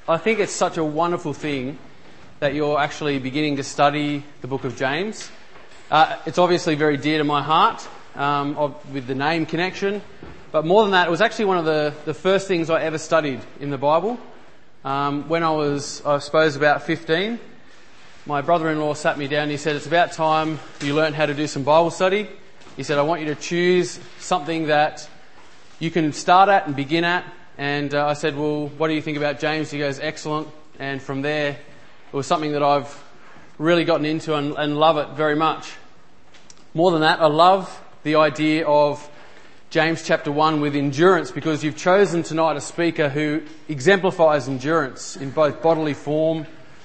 I think it's such a wonderful thing that you're actually beginning to study the book of James. It's obviously very dear to my heart with the name connection, but more than that, it was actually one of the first things I ever studied in the Bible. When I was, I suppose, about 15, my brother-in-law sat me down and he said, "It's about time you learn how to do some Bible study." He said, "I want you to choose something that you can start at and begin at." And I said, "Well, what do you think about James?" He goes, "Excellent." And from there, it was something that I've really gotten into and love it very much. More than that, I love the idea of James chapter 1 with endurance, because you've chosen tonight a speaker who exemplifies endurance in both bodily form.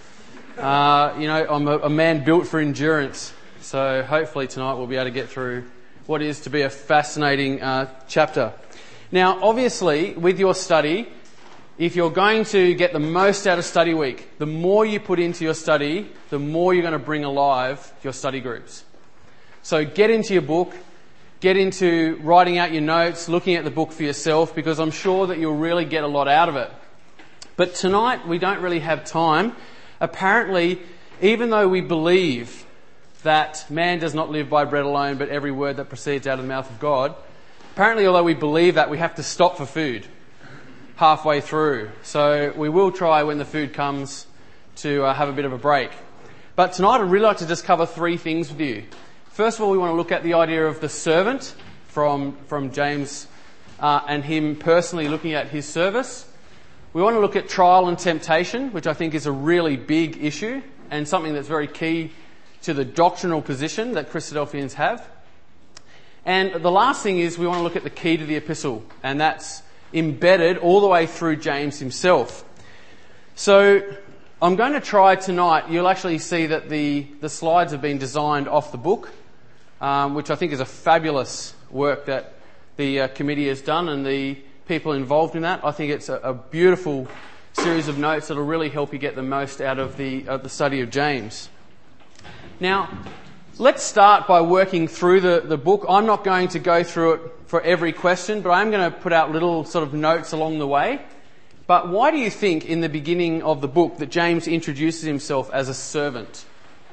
I'm a man built for endurance. So hopefully tonight we'll be able to get through what is to be a fascinating chapter. Now, obviously, with your study, if you're going to get the most out of study week, the more you put into your study, the more you're going to bring alive your study groups. So get into your book, get into writing out your notes, looking at the book for yourself, because I'm sure that you'll really get a lot out of it. But tonight, we don't really have time. Apparently, even though we believe that man does not live by bread alone, but every word that proceeds out of the mouth of God, apparently, although we believe that, we have to stop for food halfway through. So we will try when the food comes to have a bit of a break. But tonight I'd really like to just cover three things with you. First of all, we want to look at the idea of the servant from James and him personally looking at his service. We want to look at trial and temptation, which I think is a really big issue and something that's very key to the doctrinal position that Christadelphians have. And the last thing is we want to look at the key to the epistle, and that's embedded all the way through James himself. So I'm going to try tonight, you'll actually see that the slides have been designed off the book, which I think is a fabulous work that the committee has done and the people involved in that. I think it's a beautiful series of notes that will really help you get the most out of the study of James. Now, let's start by working through the book. I'm not going to go through it for every question, but I'm going to put out little sort of notes along the way. But why do you think in the beginning of the book that James introduces himself as a servant?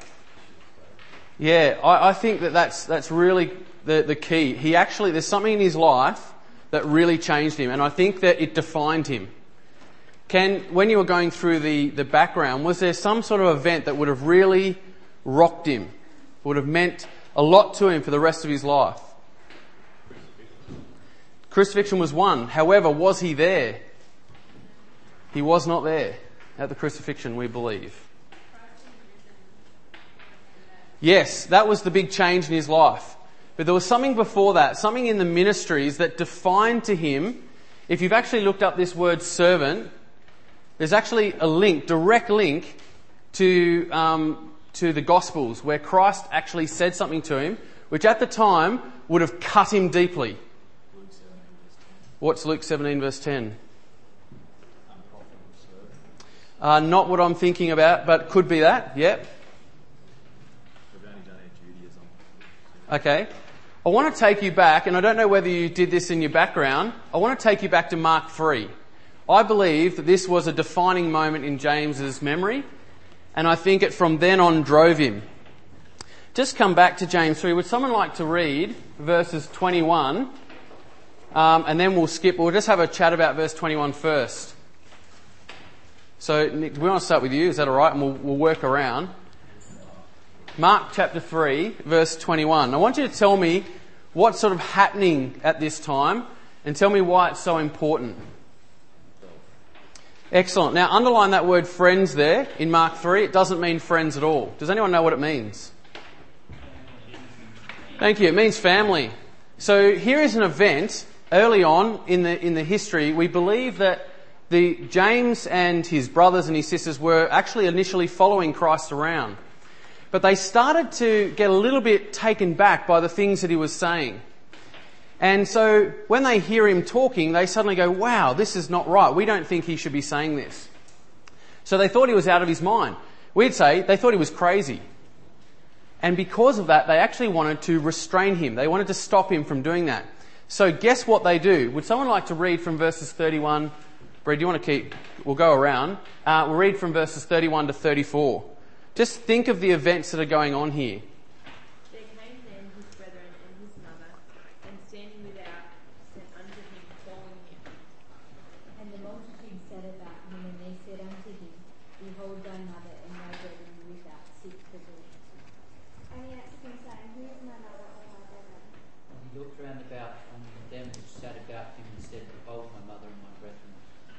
Yeah, I think that's really the key. There's something in his life that really changed him, and I think that it defined him. When you were going through the background, was there some sort of event that would have really rocked him? Would have meant a lot to him for the rest of his life? Crucifixion was one. However, was he there? He was not there at the crucifixion, we believe. Yes, that was the big change in his life. But there was something before that, something in the ministries that defined to him. If you've actually looked up this word servant, there's actually a direct link to the Gospels, where Christ actually said something to him, which at the time would have cut him deeply. What's Luke 17 verse 10? Not what I'm thinking about, but could be that, yep. Okay. I want to take you back, and I don't know whether you did this in your background, I want to take you back to Mark 3. I believe that this was a defining moment in James's memory, and I think it from then on drove him. Just come back to James 3. Would someone like to read verses 21? And then we'll just have a chat about verse 21 first. So, Nick, do we want to start with you? Is that alright? And we'll work around. Mark chapter 3, verse 21. I want you to tell me what's sort of happening at this time and tell me why it's so important. Excellent. Now, underline that word friends there in Mark 3. It doesn't mean friends at all. Does anyone know what it means? Thank you. It means family. So here is an event early on in the history. We believe that James and his brothers and his sisters were actually initially following Christ around. But they started to get a little bit taken back by the things that he was saying. And so when they hear him talking, they suddenly go, wow, this is not right. We don't think he should be saying this. So they thought he was out of his mind. We'd say they thought he was crazy. And because of that, they actually wanted to restrain him. They wanted to stop him from doing that. So guess what they do? Would someone like to read from verses 31 Brad, do you want to keep... We'll go around. We'll read from verses 31 to 34. Just think of the events that are going on here. There came then his brethren and his mother, and standing without, sent unto him, calling him. And the multitude sat about him, and they said unto him, Behold thy mother and thy brethren without seek for thee. And he answered them, saying, Who is my mother and my brethren? And he looked round about on them which sat about him and said, Behold my mother and my brethren.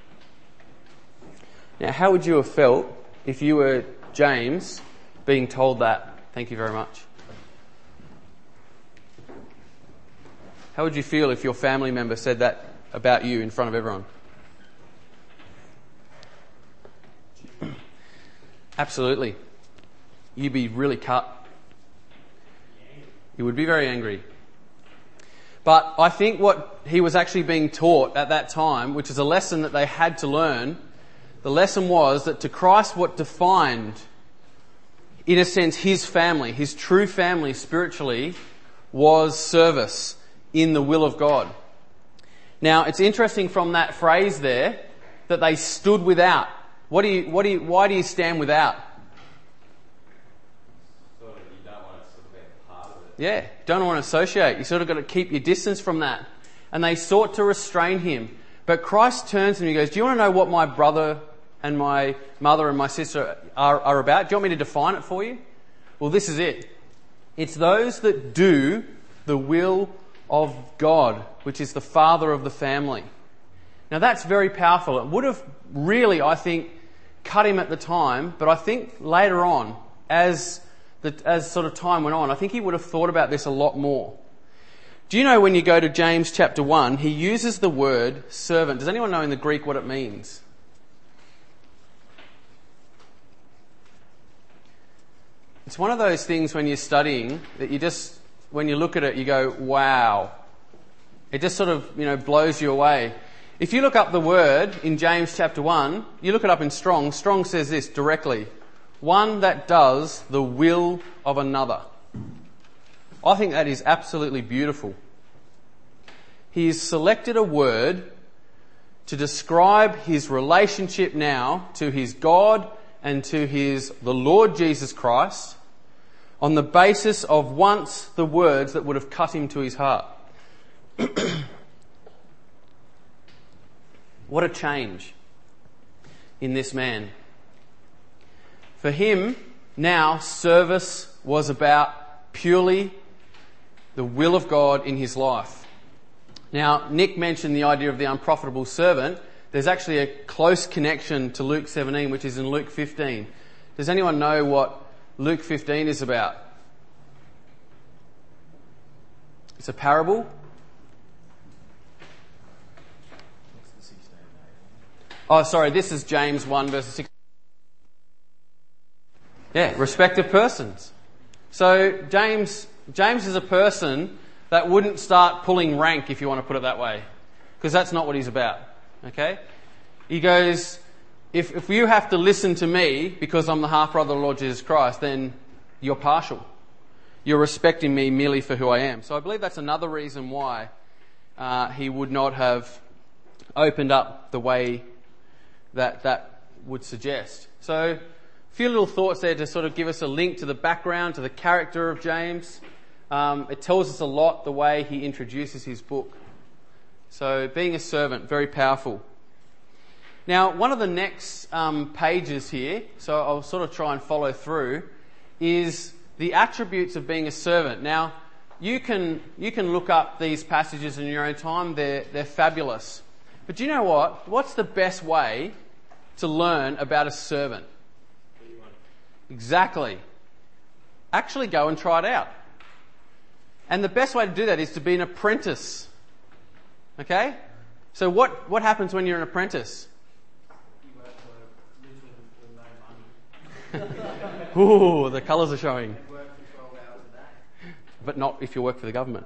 Now, how would you have felt if you were James being told that? Thank you very much. How would you feel if your family member said that about you in front of everyone? Absolutely. You'd be really cut. You would be very angry. But I think what he was actually being taught at that time, which is a lesson that they had to learn, the lesson was that to Christ what defined, in a sense, his family, his true family spiritually, was service in the will of God. Now, it's interesting from that phrase there that they stood without. Why do you stand without? Sort of, you don't want to sort of be a part of it. Yeah, don't want to associate. You sort of got to keep your distance from that. And they sought to restrain him. But Christ turns to him and he goes, do you want to know what my brother and my mother and my sister are about? Do you want me to define it for you? Well, this is it. It's those that do the will of God, which is the father of the family. Now that's very powerful. It would have really, I think, cut him at the time, but I think later on, as sort of time went on, I think he would have thought about this a lot more. Do you know when you go to James chapter 1, he uses the word servant. Does anyone know in the Greek what it means? It's one of those things when you're studying that you just, when you look at it, you go, wow. It just sort of, blows you away. If you look up the word in James chapter 1, you look it up in Strong. Strong says this directly. One that does the will of another. I think that is absolutely beautiful. He has selected a word to describe his relationship now to his God and to the Lord Jesus Christ on the basis of once the words that would have cut him to his heart. What a change in this man. For him, now service was about purely the will of God in his life. Now, Nick mentioned the idea of the unprofitable servant. There's actually a close connection to Luke 17, which is in Luke 15. Does anyone know what Luke 15 is about? It's a parable. Oh, sorry, this is James 1 verses 6. Yeah, respective persons. So James is a person that wouldn't start pulling rank, if you want to put it that way, because that's not what he's about. Okay? He goes, if you have to listen to me because I'm the half-brother of the Lord Jesus Christ, then you're partial. You're respecting me merely for who I am. So I believe that's another reason why he would not have opened up the way that would suggest. So a few little thoughts there to sort of give us a link to the background, to the character of James. It tells us a lot the way he introduces his book. So being a servant, very powerful. Now, one of the next pages here, so I'll sort of try and follow through, is the attributes of being a servant. Now, you can look up these passages in your own time. They're fabulous. But do you know what? What's the best way to learn about a servant? Exactly. Actually go and try it out. And the best way to do that is to be an apprentice. Okay? So what happens when you're an apprentice? You work for literally no money. Ooh, the colours are showing. You work for 12 hours a day. But not if you work for the government.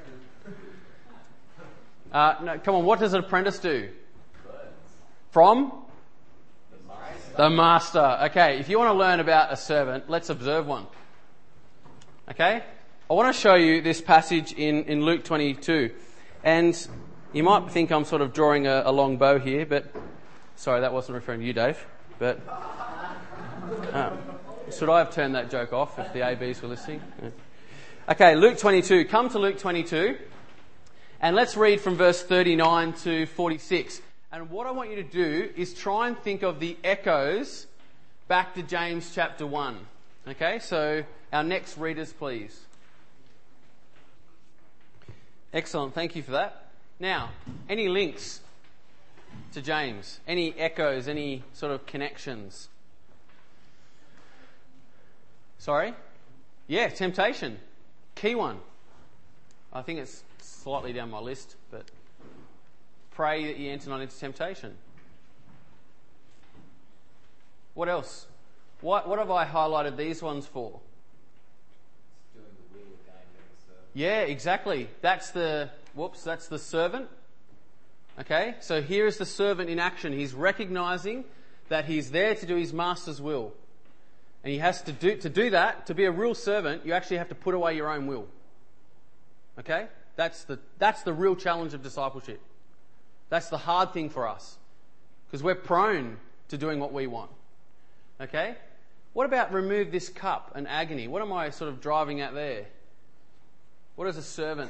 No, come on, what does an apprentice do? From? The master. Okay, if you want to learn about a servant, let's observe one. Okay? I want to show you this passage in Luke 22. And you might think I'm sort of drawing a long bow here, but Sorry, that wasn't referring to you, Dave. But should I have turned that joke off if the ABs were listening? Yeah. Okay, Luke 22. Come to Luke 22. And let's read from verse 39 to 46. And what I want you to do is try and think of the echoes back to James chapter 1. Okay, so our next readers, please. Excellent, thank you for that. Now, any links to James? Any echoes, any sort of connections? Sorry? Yeah, temptation. Key one. I think it's slightly down my list, but pray that you enter not into temptation. What else? What have I highlighted these ones for? Doing the will of God and the servant. Yeah, exactly. That's the servant. Okay, so here is the servant in action. He's recognizing that he's there to do his master's will. And he has to do that, to be a real servant, you actually have to put away your own will. Okay? That's the real challenge of discipleship. That's the hard thing for us. Because we're prone to doing what we want. Okay? What about remove this cup and agony? What am I sort of driving at there? What is a servant?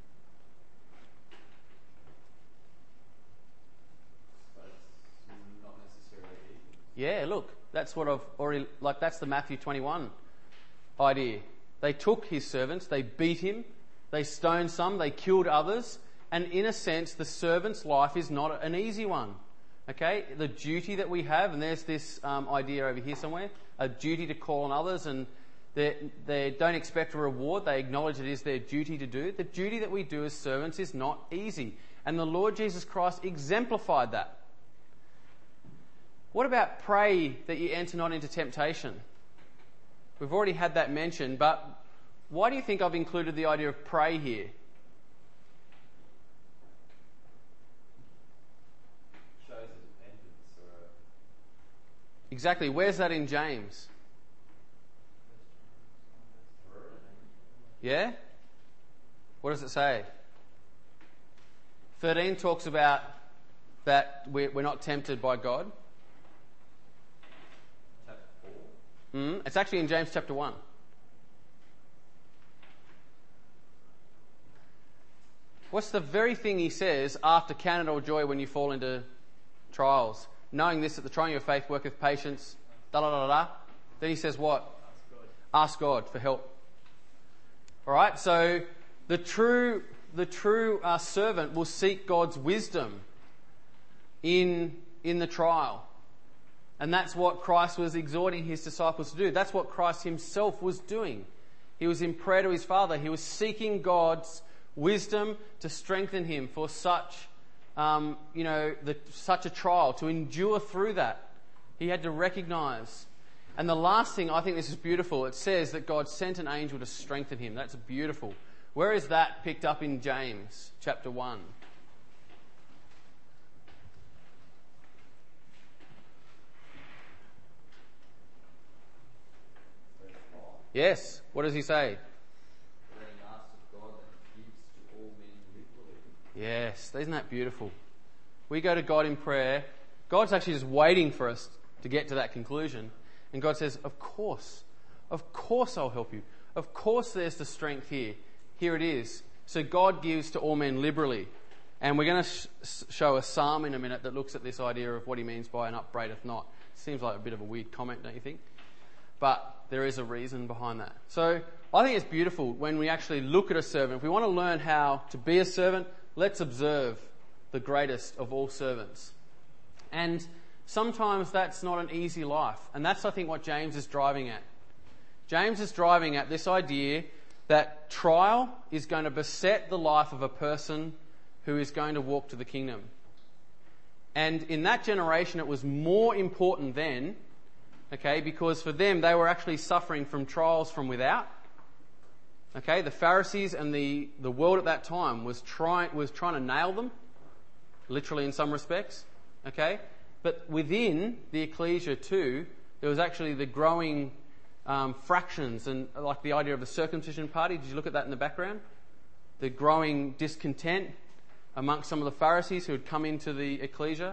But it's not necessarily easy. Yeah, look, that's what I've already, that's the Matthew 21 idea. They took his servants, they beat him, they stoned some, they killed others, and in a sense, the servant's life is not an easy one. Okay, the duty that we have, and there's this idea over here somewhere, a duty to call on others, and they don't expect a reward, they acknowledge it is their duty to do. The duty that we do as servants is not easy, and the Lord Jesus Christ exemplified that. What about pray that you enter not into temptation? We've already had that mentioned, but why do you think I've included the idea of pray here? Shows a dependence or Exactly. Where's that in James? Yeah? What does it say? 13 talks about that we're not tempted by God. chapter 4. It's actually in James chapter 1. What's the very thing he says after count it all joy when you fall into trials? Knowing this, that the trying of your faith worketh patience, da-da-da-da. Then he says what? Ask God for help. All right, so the true servant will seek God's wisdom in the trial. And that's what Christ was exhorting his disciples to do. That's what Christ himself was doing. He was in prayer to his Father. He was seeking God's wisdom to strengthen him for such a trial, to endure through that. He had to recognise. And the last thing, I think this is beautiful, it says that God sent an angel to strengthen him. That's beautiful. Where is that picked up in James chapter 1? Verse 5. Yes. What does he say? Then he asks of God that he gives to all men liberally. Yes. Isn't that beautiful? We go to God in prayer. God's actually just waiting for us to get to that conclusion. And God says, of course I'll help you. Of course there's the strength here. Here it is. So God gives to all men liberally. And we're going to show a psalm in a minute that looks at this idea of what he means by an upbraideth not. Seems like a bit of a weird comment, don't you think? But there is a reason behind that. So I think it's beautiful when we actually look at a servant. If we want to learn how to be a servant, let's observe the greatest of all servants. And sometimes that's not an easy life. And that's, I think, what James is driving at. James is driving at this idea that trial is going to beset the life of a person who is going to walk to the kingdom. And in that generation, it was more important then, okay, because for them, they were actually suffering from trials from without. Okay, the Pharisees and the world at that time was trying to nail them, literally in some respects. Okay, but within the ecclesia too, there was actually the growing fractions, and like the idea of the circumcision party. Did you look at that in the background? The growing discontent amongst some of the Pharisees who had come into the ecclesia.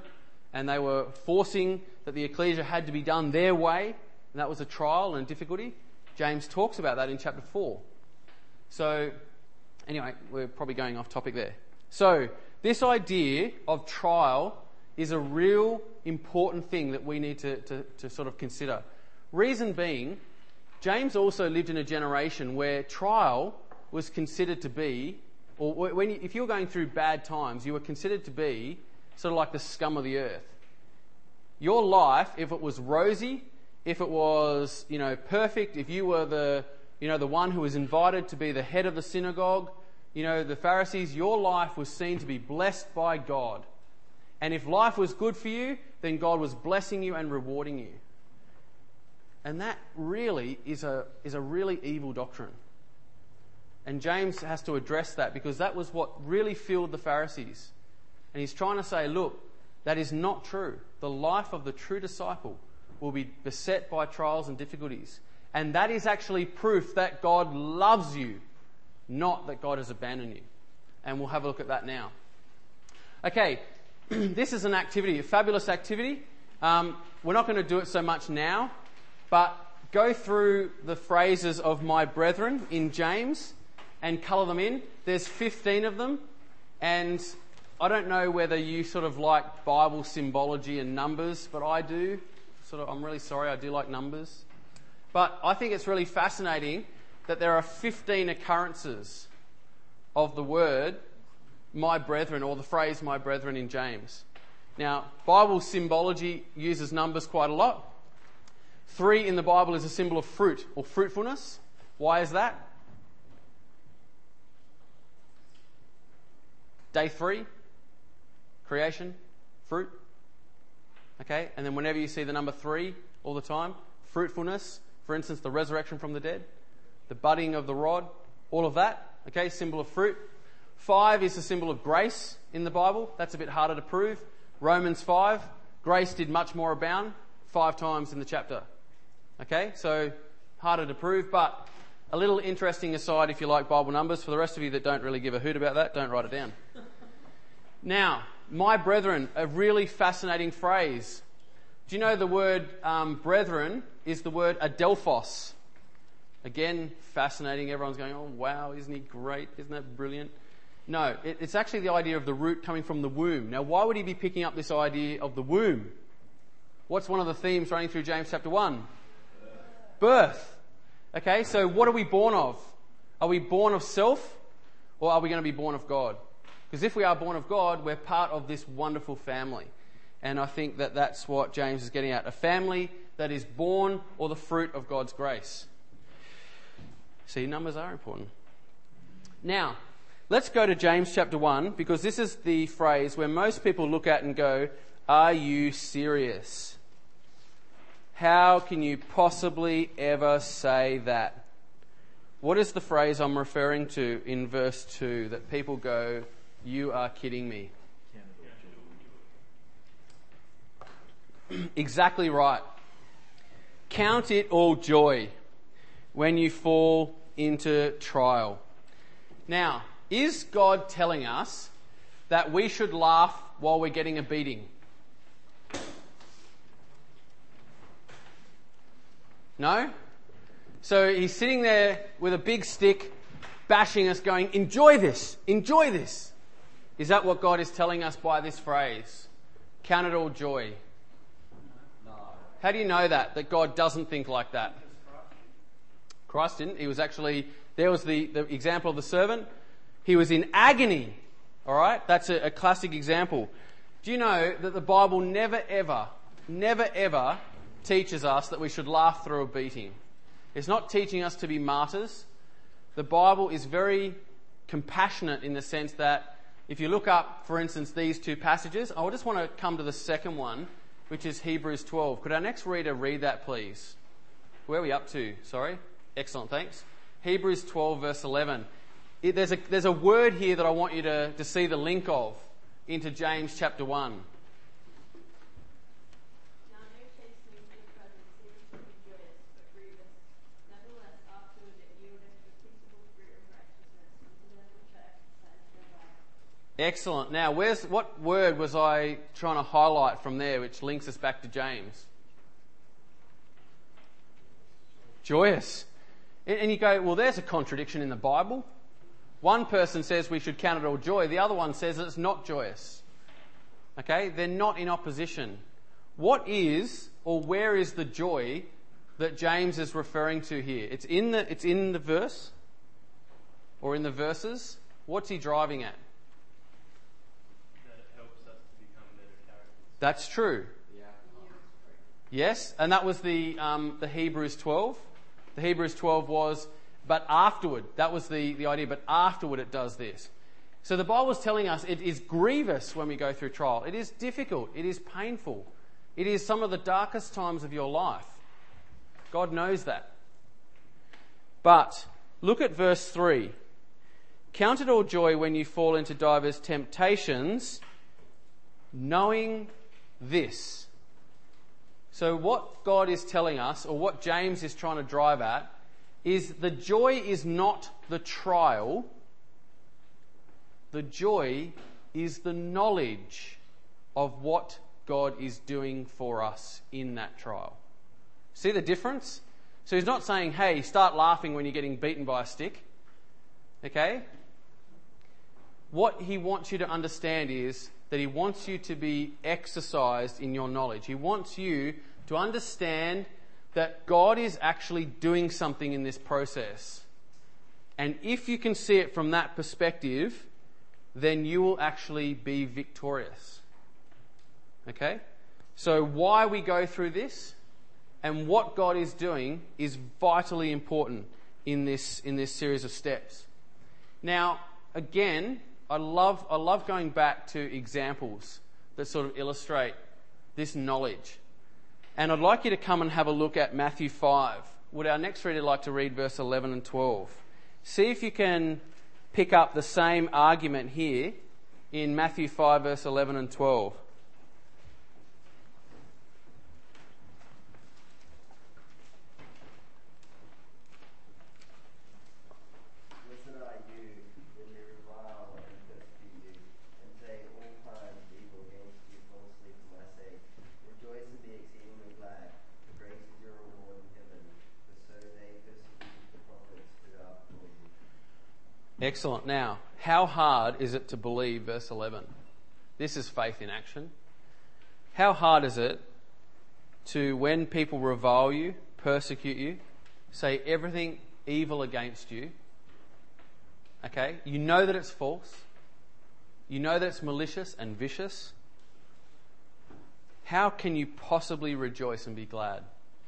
and they were forcing that the ecclesia had to be done their way, and that was a trial and difficulty. James talks about that in chapter 4. So, anyway, we're probably going off topic there. So, this idea of trial is a real important thing that we need to sort of consider. Reason being, James also lived in a generation where trial was considered to be, or if you were going through bad times, you were considered to be sort of like the scum of the earth. Your life, if it was rosy, if it was, perfect, if you were the one who was invited to be the head of the synagogue, the Pharisees, your life was seen to be blessed by God. And if life was good for you, then God was blessing you and rewarding you. And that really is a really evil doctrine. And James has to address that because that was what really filled the Pharisees. And he's trying to say, look, that is not true. The life of the true disciple will be beset by trials and difficulties. And that is actually proof that God loves you, not that God has abandoned you. And we'll have a look at that now. Okay, this is an activity, a fabulous activity. We're not going to do it so much now, but go through the phrases of my brethren in James and colour them in. There's 15 of them, and I don't know whether you sort of like Bible symbology and numbers, but I do. I'm really sorry, I do like numbers. But I think it's really fascinating that there are 15 occurrences of the word my brethren, or the phrase my brethren in James. Now, Bible symbology uses numbers quite a lot. 3 in the Bible is a symbol of fruit or fruitfulness. Why is that? Day 3, creation, fruit. Okay, and then whenever you see the number 3 all the time, fruitfulness, for instance, the resurrection from the dead, the budding of the rod, all of that, okay, symbol of fruit. 5 is a symbol of grace in the Bible. That's a bit harder to prove. Romans 5, grace did much more abound, 5 times in the chapter. Okay, so harder to prove, but a little interesting aside if you like Bible numbers. For the rest of you that don't really give a hoot about that, don't write it down. Now, my brethren, a really fascinating phrase. Do you know the word brethren is the word adelphos? Again, fascinating. Everyone's going, oh wow, isn't he great? Isn't that brilliant? No, it's actually the idea of the root coming from the womb. Now, why would he be picking up this idea of the womb? What's one of the themes running through James chapter 1? Birth. Okay, so what are we born of? Are we born of self, or are we going to be born of God? Because if we are born of God, we're part of this wonderful family. And I think that that's what James is getting at. A family that is born or the fruit of God's grace. See, numbers are important. Now, let's go to James chapter 1, because this is the phrase where most people look at and go, are you serious? How can you possibly ever say that? What is the phrase I'm referring to in verse 2 that people go, you are kidding me? Exactly right. Count it all joy when you fall into trial. Now, is God telling us that we should laugh while we're getting a beating? No? So he's sitting there with a big stick, bashing us, going, enjoy this, enjoy this. Is that what God is telling us by this phrase? Count it all joy. No. How do you know that God doesn't think like that? Christ didn't. He was actually, there was the example of the servant. He was in agony. All right? That's a classic example. Do you know that the Bible never ever teaches us that we should laugh through a beating? It's not teaching us to be martyrs. The Bible is very compassionate in the sense that if you look up, for instance, these 2 passages, I just want to come to the second one, which is Hebrews 12. Could our next reader read that, please? Where are we up to? Sorry. Excellent, thanks. Hebrews 12, verse 11. There's a word here that I want you to see the link of into James chapter 1. Now no chastening for the present seems to be joyous, but grievous. Nevertheless, afterward it yieldeth the peaceable fruit of righteousness unto them which are exercised thereby. Excellent. Now, what word was I trying to highlight from there, which links us back to James? Joyous. And you go, well, there's a contradiction in the Bible. One person says we should count it all joy. The other one says that it's not joyous. Okay? They're not in opposition. What is, or where is the joy that James is referring to here? It's in the verse, or in the verses. What's he driving at? That it helps us to become better characters. That's true. The outcome. Yes, and that was the Hebrews 12. The Hebrews 12 was, but afterward, that was the idea, but afterward it does this. So the Bible is telling us it is grievous when we go through trial. It is difficult. It is painful. It is some of the darkest times of your life. God knows that. But look at verse 3. Count it all joy when you fall into divers temptations, knowing this. So what God is telling us, or what James is trying to drive at, is the joy is not the trial. The joy is the knowledge of what God is doing for us in that trial. See the difference? So he's not saying, hey, start laughing when you're getting beaten by a stick. Okay? What he wants you to understand is that he wants you to be exercised in your knowledge. He wants you to understand that God is actually doing something in this process. And if you can see it from that perspective, then you will actually be victorious. Okay? So why we go through this and what God is doing is vitally important in this series of steps. Now, again, I love going back to examples that sort of illustrate this knowledge. And I'd like you to come and have a look at Matthew 5. Would our next reader like to read verse 11 and 12? See if you can pick up the same argument here in Matthew 5, verse 11 and 12. Listen, I do, when they revile and persecute you, and say all kinds of evil against you falsely for my sake. Rejoice and be exceedingly glad, for great is your reward in heaven, for so they persecuted the prophets who are before you. Excellent. Now, how hard is it to believe verse 11? This is faith in action. How hard is it to, when people revile you, persecute you, say everything evil against you, okay? You know that it's false. You know that it's malicious and vicious. How can you possibly rejoice and be glad?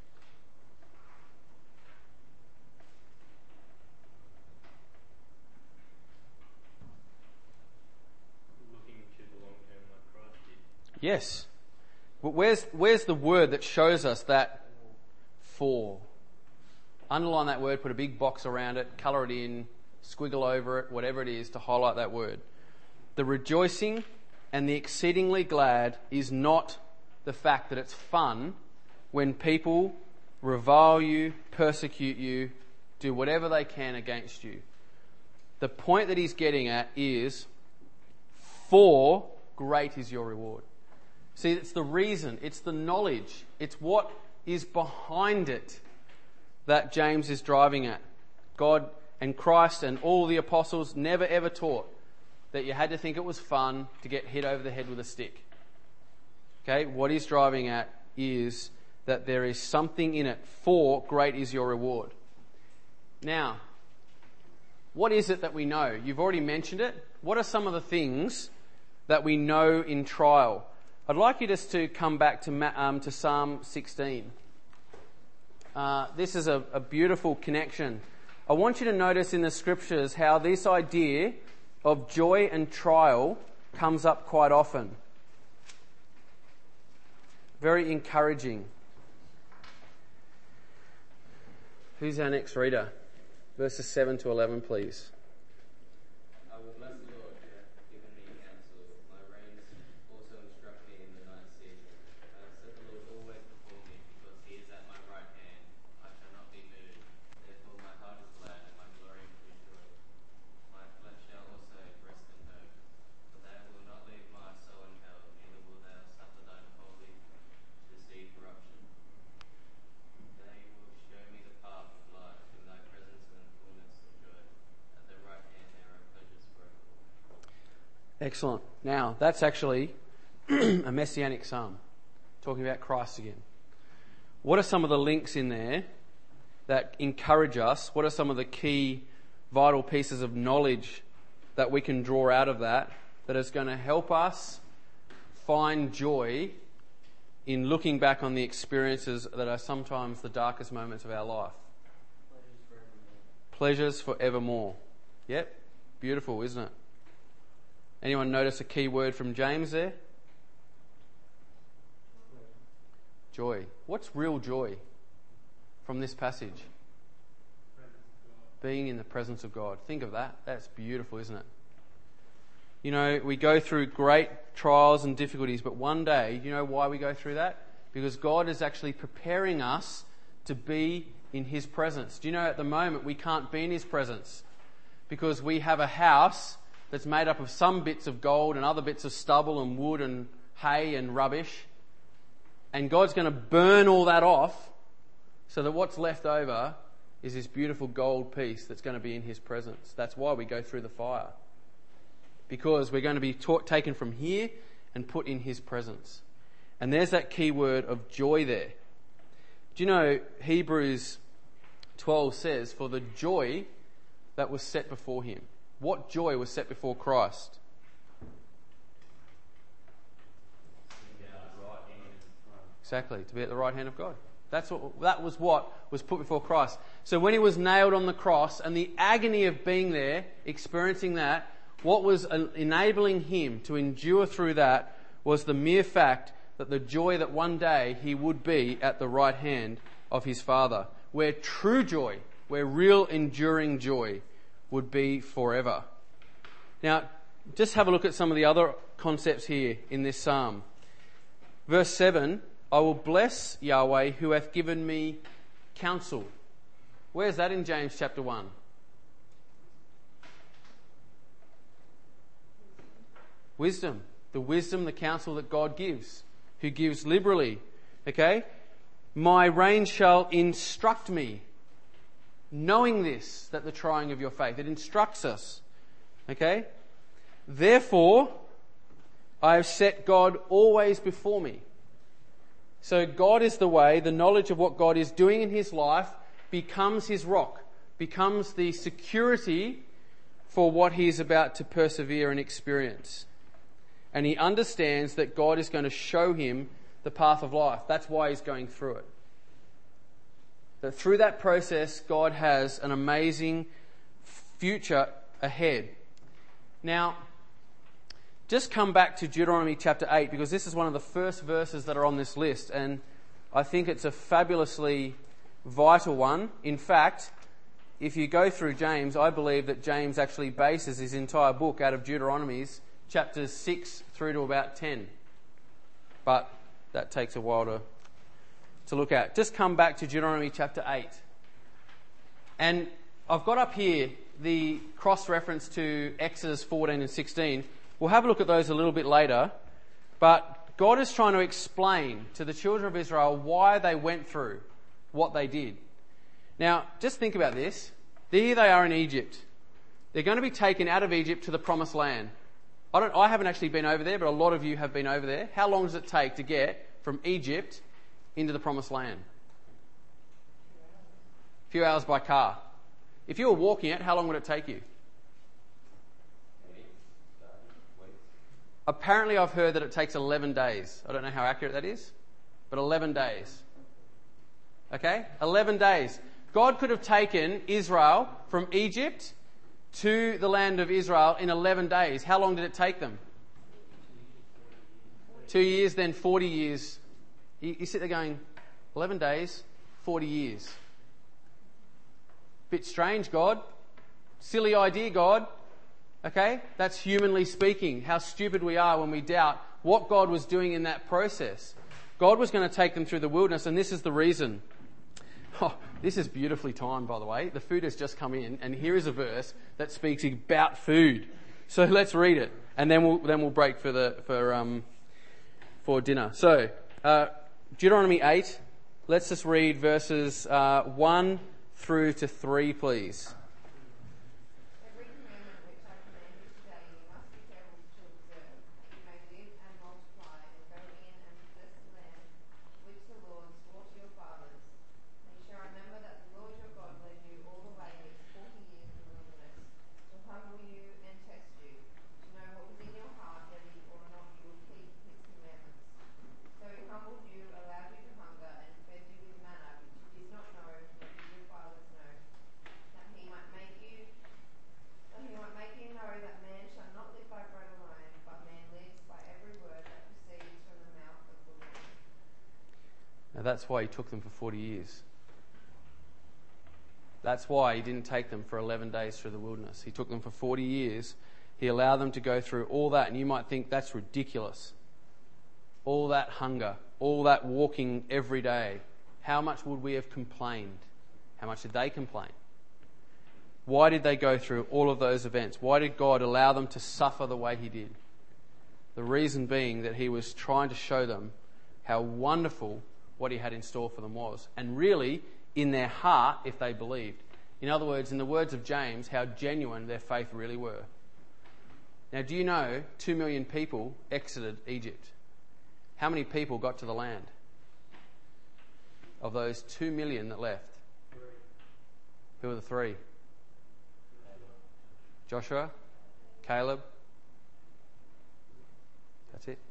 Looking to the long term like Christ did. Yes. But where's the word that shows us that for? Underline that word, put a big box around it, colour it in, squiggle over it, whatever it is to highlight that word. The rejoicing and the exceedingly glad is not the fact that it's fun when people revile you, persecute you, do whatever they can against you. The point that he's getting at is, for great is your reward. See, it's the reason, it's the knowledge, it's what is behind it that James is driving at. God and Christ and all the apostles never ever taught that you had to think it was fun to get hit over the head with a stick. Okay, what he's driving at is that there is something in it, for great is your reward. Now, what is it that we know? You've already mentioned it. What are some of the things that we know in trial? I'd like you just to come back to Psalm 16. This is a beautiful connection. I want you to notice in the scriptures how this idea of joy and trial comes up quite often. Very encouraging. Who's our next reader? Verses 7 to 11, please. I will bless the Lord who hath given me counsel. My reins also instruct me in the night season. I have set the Lord always before me, because he is at my right hand. I shall not be moved. Therefore my heart is glad, and my glory is joy. My flesh shall also rest in hope. For thou Excellent. Now, that's actually a messianic psalm, talking about Christ again. What are some of the links in there that encourage us? What are some of the key vital pieces of knowledge that we can draw out of that is going to help us find joy in looking back on the experiences that are sometimes the darkest moments of our life? Pleasures forevermore. Yep. Beautiful, isn't it? Anyone notice a key word from James there? Joy. What's real joy from this passage? Being in the presence of God. Think of that. That's beautiful, isn't it? You know, we go through great trials and difficulties, but one day, you know why we go through that? Because God is actually preparing us to be in His presence. Do you know at the moment we can't be in His presence because we have a house that's made up of some bits of gold and other bits of stubble and wood and hay and rubbish. And God's going to burn all that off so that what's left over is this beautiful gold piece that's going to be in His presence. That's why we go through the fire. Because we're going to be taken from here and put in His presence. And there's that key word of joy there. Do you know Hebrews 12 says, for the joy that was set before Him. What joy was set before Christ? Exactly, to be at the right hand of God. That was what was put before Christ. So when He was nailed on the cross and the agony of being there, experiencing that, what was enabling Him to endure through that was the mere fact that the joy that one day He would be at the right hand of His Father, where true joy, where real enduring joy would be forever. Now, just have a look at some of the other concepts here in this psalm. Verse 7, I will bless Yahweh who hath given me counsel. Where's that in James chapter 1? Wisdom. The wisdom, the counsel that God gives, who gives liberally. Okay? My reign shall instruct me. Knowing this, that the trying of your faith, it instructs us. Okay? Therefore, I have set God always before me. So God is the way, the knowledge of what God is doing in his life becomes his rock, becomes the security for what he is about to persevere and experience. And he understands that God is going to show him the path of life. That's why he's going through it. That through that process, God has an amazing future ahead. Now, just come back to Deuteronomy chapter 8, because this is one of the first verses that are on this list, and I think it's a fabulously vital one. In fact, if you go through James, I believe that James actually bases his entire book out of Deuteronomy's chapters 6 through to about 10. But that takes a while to look at. Just come back to Deuteronomy chapter 8. And I've got up here the cross-reference to Exodus 14 and 16. We'll have a look at those a little bit later. But God is trying to explain to the children of Israel why they went through what they did. Now, just think about this. Here they are in Egypt. They're going to be taken out of Egypt to the Promised Land. I haven't actually been over there, but a lot of you have been over there. How long does it take to get from Egypt into the Promised Land? A few hours by car. If you were walking it, how long would it take you? Apparently I've heard that it takes 11 days. I don't know how accurate that is, but 11 days. Okay? 11 days. God could have taken Israel from Egypt to the land of Israel in 11 days. How long did it take them? 2 years, then 40 years. You sit there going, 11 days, 40 years. Bit strange, God. Silly idea, God. Okay? That's humanly speaking, how stupid we are when we doubt what God was doing in that process. God was going to take them through the wilderness, and this is the reason. Oh, this is beautifully timed, by the way. The food has just come in, and here is a verse that speaks about food. So let's read it, and then we'll break for dinner. So Deuteronomy 8. Let's just read verses 1 through to 3, please. Every commandment which I command you today, you must be careful to that's why he took them for 40 years. That's why he didn't take them for 11 days through the wilderness. He took them for 40 years. He allowed them to go through all that, and you might think that's ridiculous. All that hunger, all that walking every day. How much would we have complained? How much did they complain? Why did they go through all of those events? Why did God allow them to suffer the way he did? The reason being that he was trying to show them how wonderful what he had in store for them was. And really, in their heart, if they believed. In other words, in the words of James, how genuine their faith really were. Now, do you know 2 million people exited Egypt? How many people got to the land? Of those 2 million that left? Who were the three? Joshua? Caleb? That's it.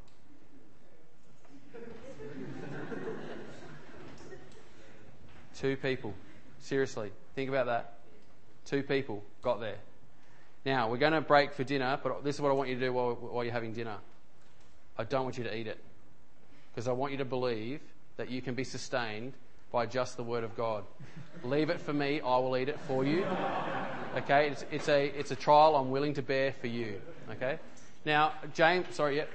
Two people. Seriously, think about that. 2 people got there. Now, we're going to break for dinner, but this is what I want you to do while you're having dinner. I don't want you to eat it. Because I want you to believe that you can be sustained by just the Word of God. Leave it for me, I will eat it for you. Okay, it's a trial I'm willing to bear for you. Okay? Now, James, sorry, yep.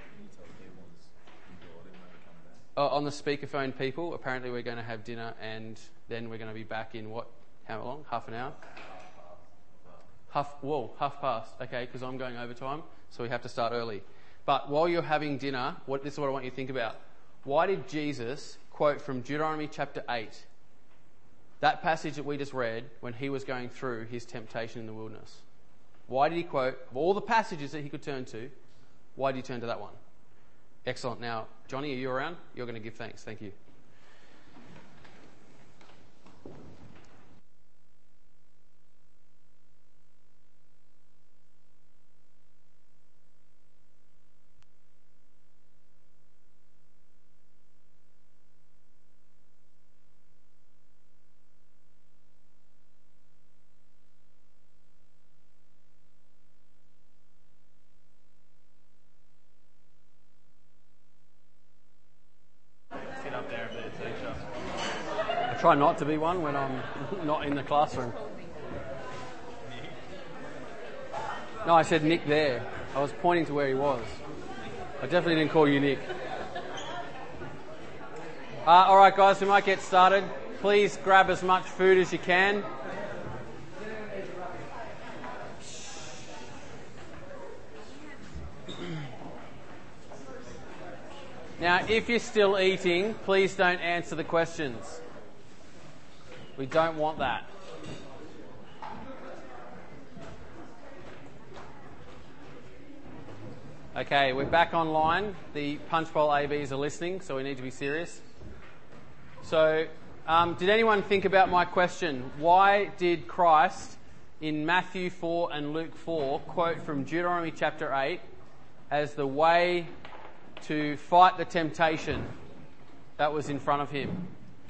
On the speakerphone, people, apparently we're going to have dinner and then we're going to be back in how long? Half an hour? Half past. Okay, because I'm going overtime, so we have to start early. But while you're having dinner, this is what I want you to think about. Why did Jesus quote from Deuteronomy chapter 8, that passage that we just read, when he was going through his temptation in the wilderness? Why did he quote, of all the passages that he could turn to, why did he turn to that one? Excellent. Now, Johnny, are you around? You're going to give thanks. Thank you. Try not to be one when I'm not in the classroom. No, I said Nick there. I was pointing to where he was. I definitely didn't call you Nick. All right, guys, we might get started. Please grab as much food as you can. Now, if you're still eating, please don't answer the questions. We don't want that. Okay, we're back online. The Punch Bowl ABs are listening, so we need to be serious. So, did anyone think about my question? Why did Christ, in Matthew 4 and Luke 4, quote from Deuteronomy chapter 8 as the way to fight the temptation that was in front of him?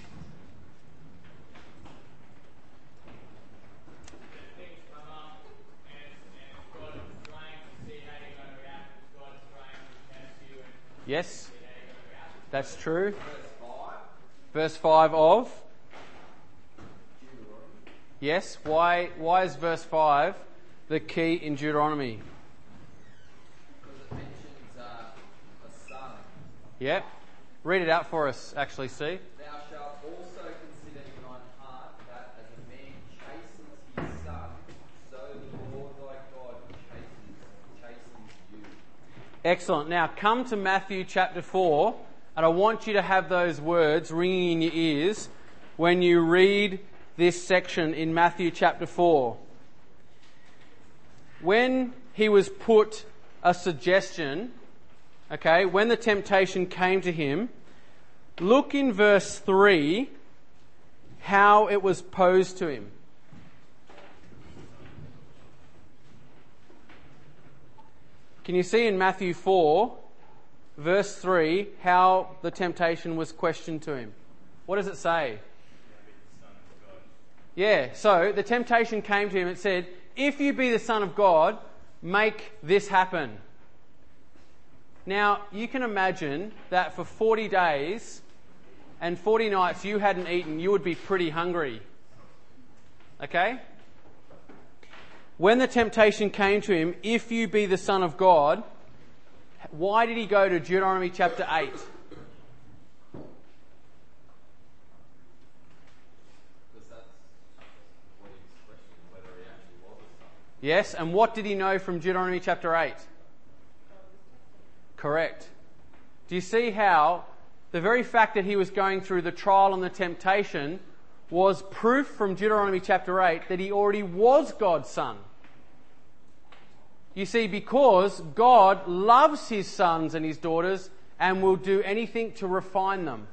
Yes, that's true. Verse 5 of? Yes, why is verse 5 the key in Deuteronomy? Because it mentions a son. Yep. Read it out for us, actually, see. Thou shalt also consider in thine heart that as a man chastens his son, so the Lord thy God chastens you. Excellent. Now come to Matthew chapter 4, and I want you to have those words ringing in your ears when you read this section in Matthew chapter 4. When he was put a suggestion, okay, when the temptation came to him, look in verse 3 how it was posed to him. Can you see in Matthew 4, verse 3, how the temptation was questioned to him? What does it say? Yeah, so the temptation came to him. It said, if you be the Son of God, make this happen. Now, you can imagine that for 40 days, and 40 nights you hadn't eaten, you would be pretty hungry. Okay? When the temptation came to him, if you be the Son of God, why did he go to Deuteronomy chapter 8? Because that's what he's questioning, whether he actually was a son. Yes, and what did he know from Deuteronomy chapter 8? Correct. Do you see how the very fact that he was going through the trial and the temptation was proof from Deuteronomy chapter 8 that he already was God's son? You see, because God loves his sons and his daughters and will do anything to refine them.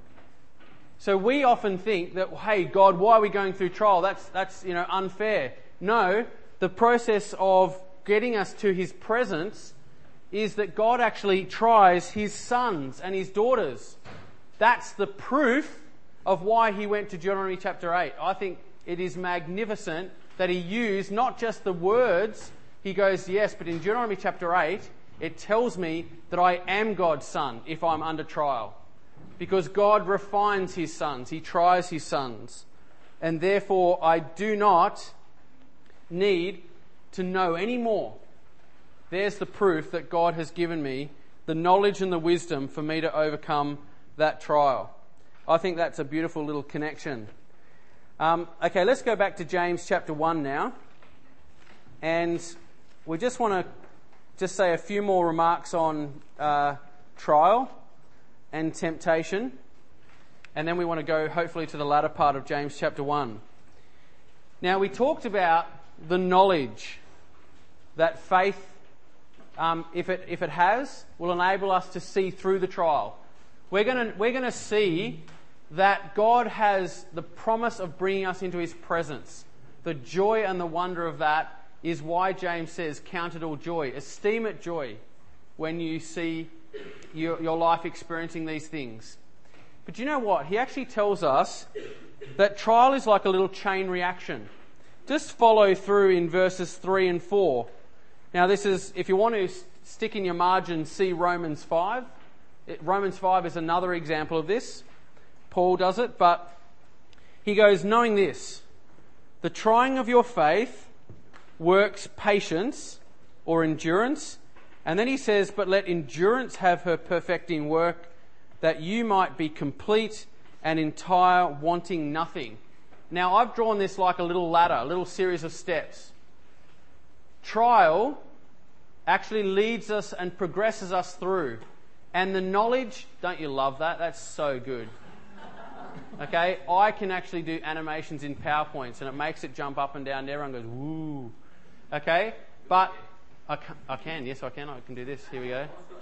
So we often think that, hey, God, why are we going through trial? That's unfair. No, the process of getting us to his presence is that God actually tries his sons and his daughters. That's the proof of why he went to Deuteronomy chapter 8. I think it is magnificent that he used not just the words. He goes, yes, but in Deuteronomy chapter 8, it tells me that I am God's son if I'm under trial. Because God refines his sons. He tries his sons. And therefore, I do not need to know any more. There's the proof that God has given me the knowledge and the wisdom for me to overcome that trial. I think that's a beautiful little connection. Okay, let's go back to James chapter 1 now. And we just want to say a few more remarks on trial and temptation. And then we want to go hopefully to the latter part of James chapter 1. Now, we talked about the knowledge that faith, if it has, will enable us to see through the trial. We're going to see that God has the promise of bringing us into his presence. The joy and the wonder of that is why James says, count it all joy. Esteem it joy when you see your life experiencing these things. But you know what? He actually tells us that trial is like a little chain reaction. Just follow through in verses 3 and 4. Now this is, if you want to stick in your margin, see Romans 5. Romans 5 is another example of this. Paul does it, but he goes, knowing this, the trying of your faith works patience or endurance. And then he says, but let endurance have her perfecting work, that you might be complete and entire, wanting nothing. Now I've drawn this like a little ladder, a little series of steps. Trial actually leads us and progresses us through. And the knowledge, don't you love that? That's so good. Okay, I can actually do animations in PowerPoints and it makes it jump up and down and everyone goes, woo. Okay, but I can do this. Here we go.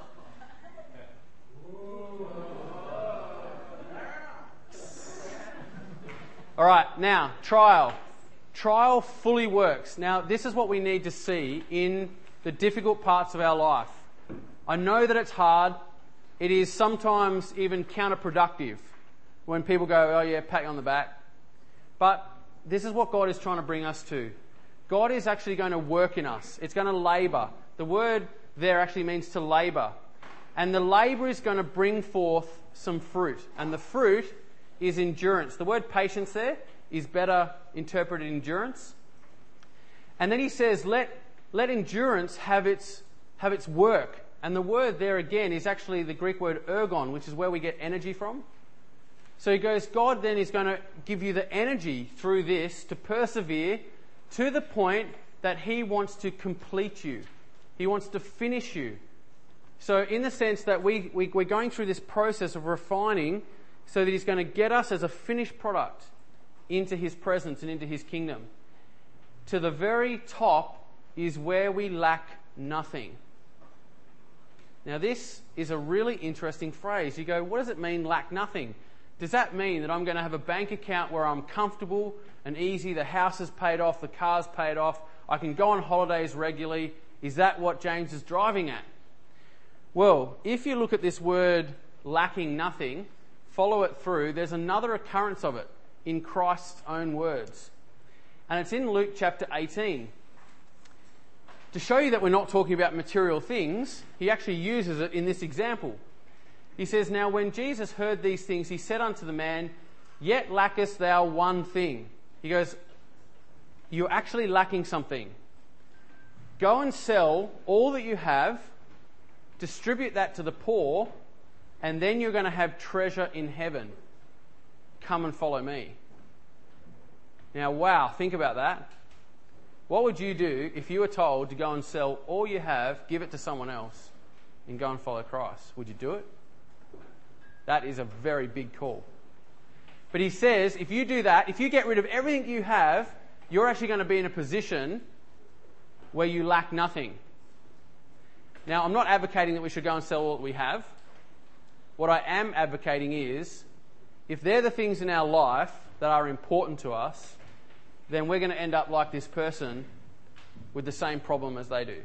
All right, now, trial. Trial fully works. Now, this is what we need to see in the difficult parts of our life. I know that it's hard. It is sometimes even counterproductive when people go, oh yeah, pat you on the back. But this is what God is trying to bring us to. God is actually going to work in us. It's going to labour. The word there actually means to labour. And the labour is going to bring forth some fruit. And the fruit is endurance. The word patience there is better interpreted endurance. And then he says, let endurance have its work. And the word there again is actually the Greek word ergon, which is where we get energy from. So he goes, God then is going to give you the energy through this to persevere to the point that he wants to complete you. He wants to finish you. So in the sense that we're going through this process of refining so that he's going to get us as a finished product into his presence and into his kingdom. To the very top is where we lack nothing. Now this is a really interesting phrase. You go, what does it mean, lack nothing? Does that mean that I'm going to have a bank account where I'm comfortable and easy, the house is paid off, the car's paid off, I can go on holidays regularly? Is that what James is driving at? Well, if you look at this word lacking nothing, follow it through, there's another occurrence of it in Christ's own words. And it's in Luke chapter 18. To show you that we're not talking about material things, he actually uses it in this example. He says, "Now when Jesus heard these things, he said unto the man, Yet lackest thou one thing." He goes, "You're actually lacking something. Go and sell all that you have, distribute that to the poor, and then you're going to have treasure in heaven. Come and follow me." Now, wow, think about that. What would you do if you were told to go and sell all you have, give it to someone else, and go and follow Christ? Would you do it? That is a very big call. But he says, if you do that, if you get rid of everything you have, you're actually going to be in a position where you lack nothing. Now, I'm not advocating that we should go and sell all that we have. What I am advocating is, if they're the things in our life that are important to us, then we're going to end up like this person with the same problem as they do.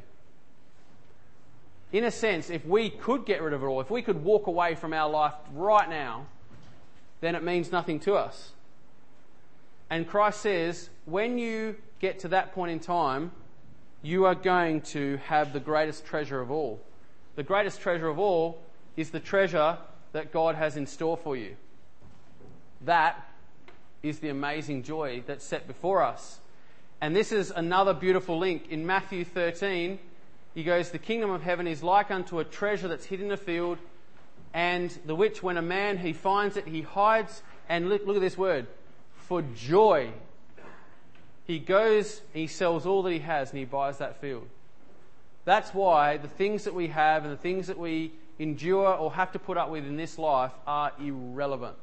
In a sense, if we could get rid of it all, if we could walk away from our life right now, then it means nothing to us. And Christ says, when you get to that point in time, you are going to have the greatest treasure of all. The greatest treasure of all is the treasure that God has in store for you. That is the amazing joy that's set before us. And this is another beautiful link. In Matthew 13, he goes, "The kingdom of heaven is like unto a treasure that's hid in a field, and the which when a man he finds it, he hides," and look at this word, "for joy. He goes, he sells all that he has, and he buys that field." That's why the things that we have and the things that we endure or have to put up with in this life are irrelevant.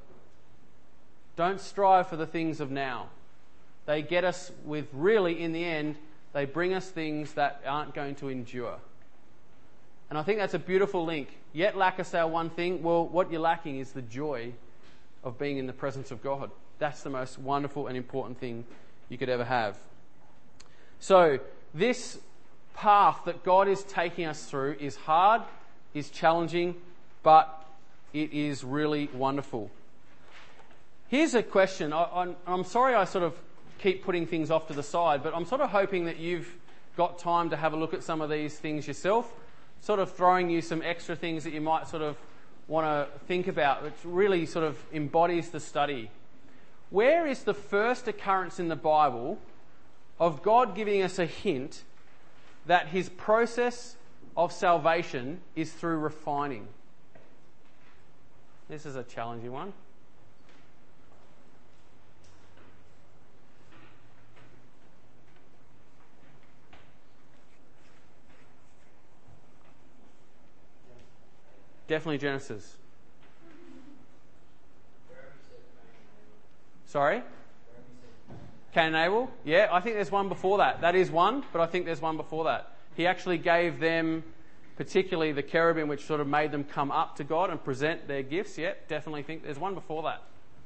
Don't strive for the things of now. They get us with, really, in the end, they bring us things that aren't going to endure. And I think that's a beautiful link. Yet lackest thou one thing. Well, what you're lacking is the joy of being in the presence of God. That's the most wonderful and important thing you could ever have. So, this path that God is taking us through is hard, is challenging, but it is really wonderful. Here's a question. I'm sorry I sort of keep putting things off to the side, but I'm sort of hoping that you've got time to have a look at some of these things yourself, sort of throwing you some extra things that you might sort of want to think about, which really sort of embodies the study. Where is the first occurrence in the Bible of God giving us a hint that his process of salvation is through refining? This is a challenging one. Definitely Genesis. Sorry? Cain and Abel? Yeah, I think there's one before that. That is one, but I think there's one before that. He actually gave them, particularly the cherubim, which sort of made them come up to God and present their gifts. Yeah, definitely think there's one before that.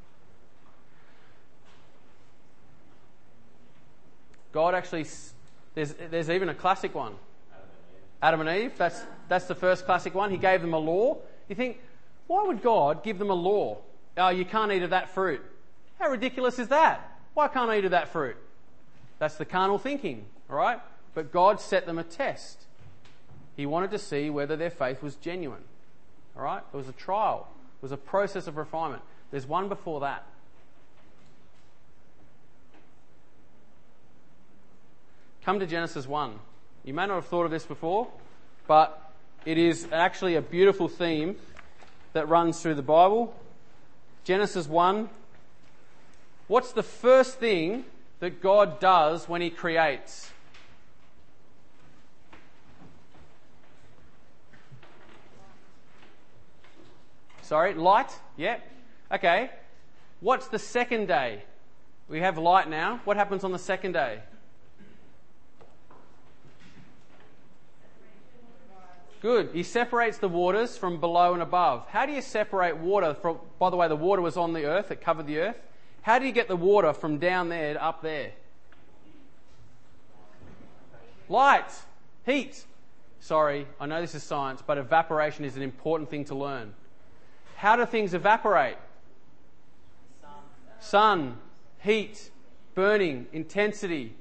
God actually, there's even a classic one. Adam and Eve, that's the first classic one. He gave them a law. You think, why would God give them a law? Oh, you can't eat of that fruit. How ridiculous is that? Why can't I eat of that fruit? That's the carnal thinking, all right? But God set them a test. He wanted to see whether their faith was genuine, all right? It was a trial. It was a process of refinement. There's one before that. Come to Genesis 1. You may not have thought of this before, but it is actually a beautiful theme that runs through the Bible. Genesis 1. What's the first thing that God does when he creates? Sorry, light? Yep. Okay. What's the second day? We have light now. What happens on the second day? Good. He separates the waters from below and above. How do you separate water from... By the way, the water was on the earth. It covered the earth. How do you get the water from down there to up there? Light. Heat. Sorry, I know this is science, but evaporation is an important thing to learn. How do things evaporate? Sun. Heat. Burning. Intensity.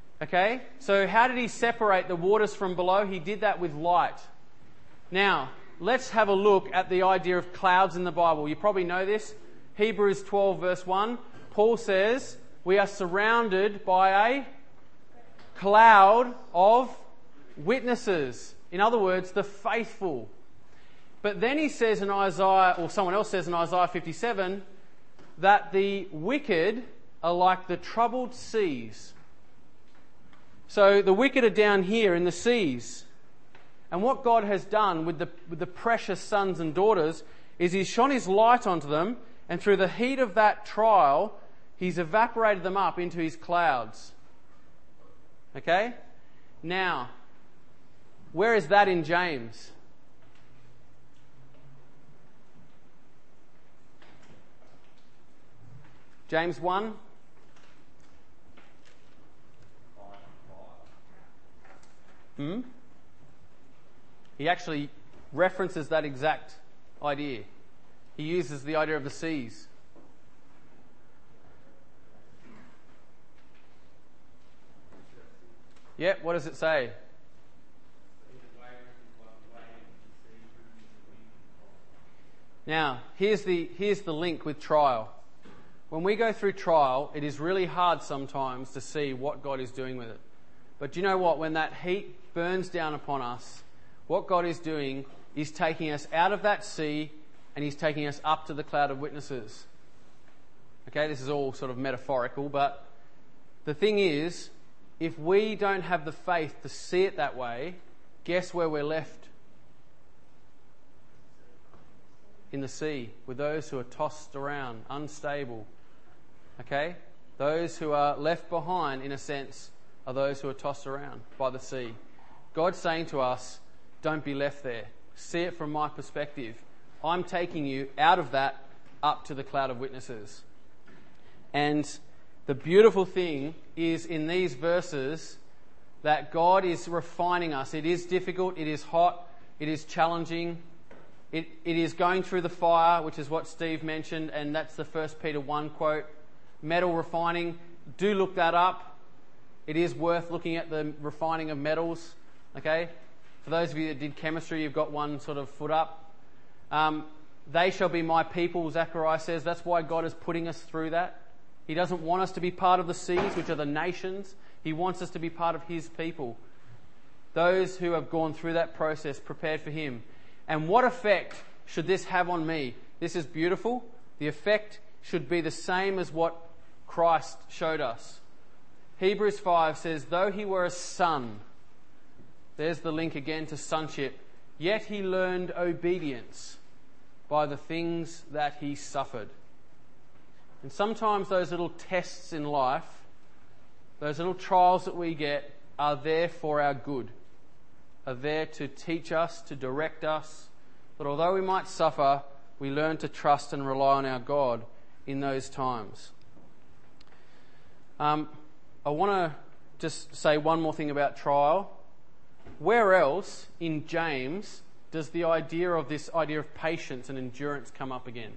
Okay, so how did he separate the waters from below? He did that with light. Now, let's have a look at the idea of clouds in the Bible. You probably know this. Hebrews 12 verse 1. Paul says, we are surrounded by a cloud of witnesses. In other words, the faithful. But then he says in Isaiah, or someone else says in Isaiah 57, that the wicked are like the troubled seas. So the wicked are down here in the seas. And what God has done with the precious sons and daughters is He's shone His light onto them, and through the heat of that trial, He's evaporated them up into His clouds. Okay? Now, where is that in James? James 1. He actually references that exact idea. He uses the idea of the seas. Yep, what does it say? Now, here's the link with trial. When we go through trial, it is really hard sometimes to see what God is doing with it. But do you know what? When that heat burns down upon us, what God is doing is taking us out of that sea and He's taking us up to the cloud of witnesses. Okay, this is all sort of metaphorical, but the thing is, if we don't have the faith to see it that way, guess where we're left? In the sea, with those who are tossed around, unstable. Okay? Those who are left behind, in a sense, are those who are tossed around by the sea. God's saying to us, don't be left there. See it from my perspective. I'm taking you out of that up to the cloud of witnesses. And the beautiful thing is in these verses that God is refining us. It is difficult, it is hot, it is challenging. It is going through the fire, which is what Steve mentioned, and that's the 1 Peter 1 quote. Metal refining, do look that up. It is worth looking at the refining of metals. Okay? For those of you that did chemistry, you've got one sort of foot up. They shall be my people, Zechariah says. That's why God is putting us through that. He doesn't want us to be part of the seas, which are the nations. He wants us to be part of His people. Those who have gone through that process, prepared for Him. And what effect should this have on me? This is beautiful. The effect should be the same as what Christ showed us. Hebrews 5 says, though He were a son, there's the link again to sonship, yet He learned obedience by the things that He suffered. And sometimes those little tests in life, those little trials that we get, are there for our good. Are there to teach us, to direct us, that although we might suffer, we learn to trust and rely on our God in those times. I want to just say one more thing about trial. Where else in James does the idea of patience and endurance come up again?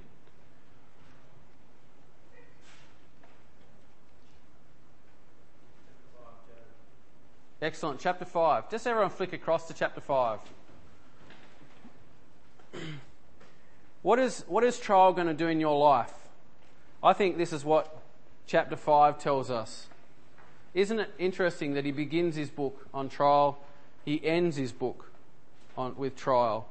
Excellent. Chapter 5. Just everyone flick across to chapter 5. What is trial going to do in your life? I think this is what chapter 5 tells us. Isn't it interesting that he begins his book on trial, he ends his book with trial?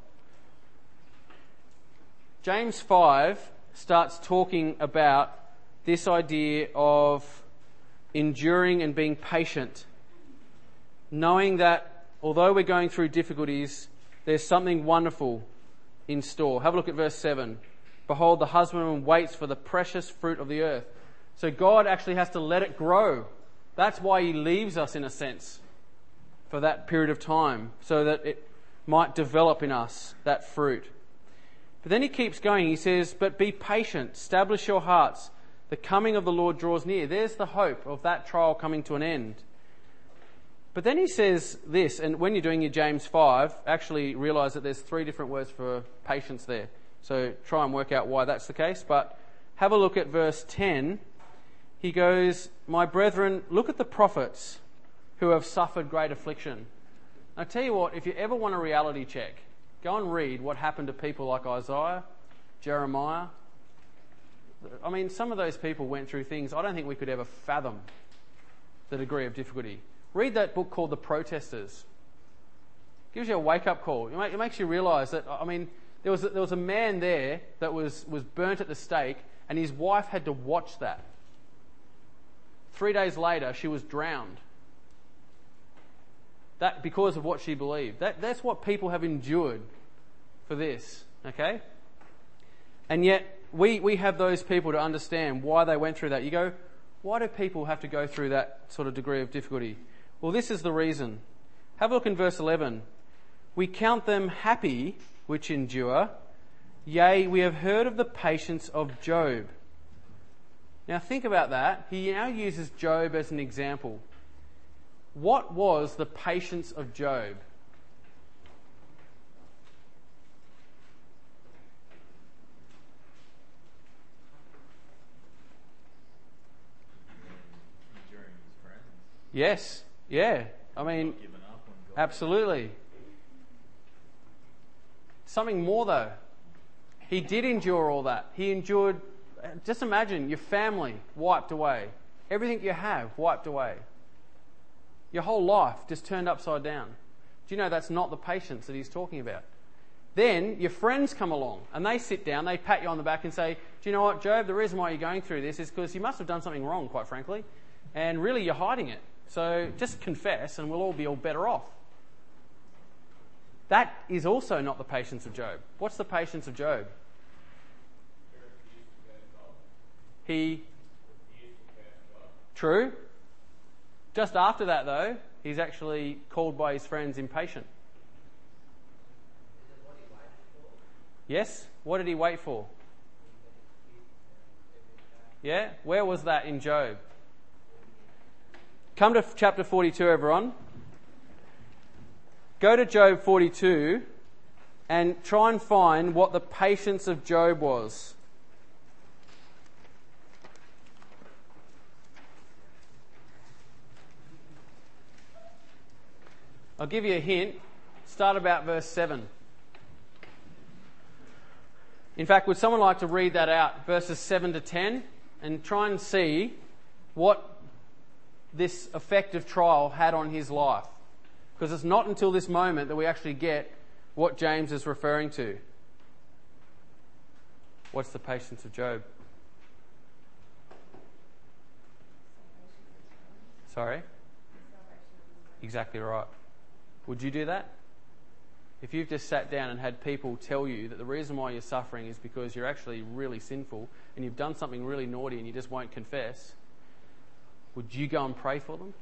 James 5 starts talking about this idea of enduring and being patient, knowing that although we're going through difficulties, there's something wonderful in store. Have a look at verse 7. Behold, the husbandman waits for the precious fruit of the earth. So God actually has to let it grow. That's why He leaves us, in a sense, for that period of time, so that it might develop in us, that fruit. But then he keeps going. He says, but be patient, establish your hearts. The coming of the Lord draws near. There's the hope of that trial coming to an end. But then he says this, and when you're doing your James 5, actually realise that there's 3 different words for patience there. So try and work out why that's the case. But have a look at verse 10. He goes, my brethren, look at the prophets who have suffered great affliction. I tell you what, if you ever want a reality check, Go and read what happened to people like Isaiah, Jeremiah. I mean, some of those people went through things I don't think we could ever fathom the degree of difficulty. Read that book called The Protesters. It gives you a wake-up call. It makes you realise that, I mean, there was a man there that was burnt at the stake, and his wife had to watch that. 3 days later, she was drowned. That because of what she believed. That's what people have endured for this, okay? And yet, we have those people to understand why they went through that. You go, why do people have to go through that sort of degree of difficulty? Well, this is the reason. Have a look in verse 11. We count them happy which endure. Yea, we have heard of the patience of Job. Now think about that. He now uses Job as an example. What was the patience of Job? Enduring his friends. Yes, yeah. I mean, Not giving up on God. absolutely. Something more though. He did endure all that. He endured, just imagine your family wiped away. Everything you have wiped away. Your whole life just turned upside down. Do you know that's not the patience that he's talking about? Then your friends come along and they sit down, they pat you on the back and say, do you know what, Job, the reason why you're going through this is because you must have done something wrong, quite frankly, and really you're hiding it. So just confess and we'll all be all better off. That is also not the patience of Job. What's the patience of Job? True. Just after that, though, he's actually called by his friends impatient. Yes? What did he wait for? Yeah? Where was that in Job? Come to chapter 42, everyone. Go to Job 42 and try and find what the patience of Job was. I'll give you a hint. Start about verse 7. In fact, would someone like to read that out, verses 7 to 10, and try and see what this effect of trial had on his life? Because it's not until this moment that we actually get what James is referring to. What's the patience of Job? Sorry? Exactly right. Would you do that? If you've just sat down and had people tell you that the reason why you're suffering is because you're actually really sinful and you've done something really naughty and you just won't confess, would you go and pray for them?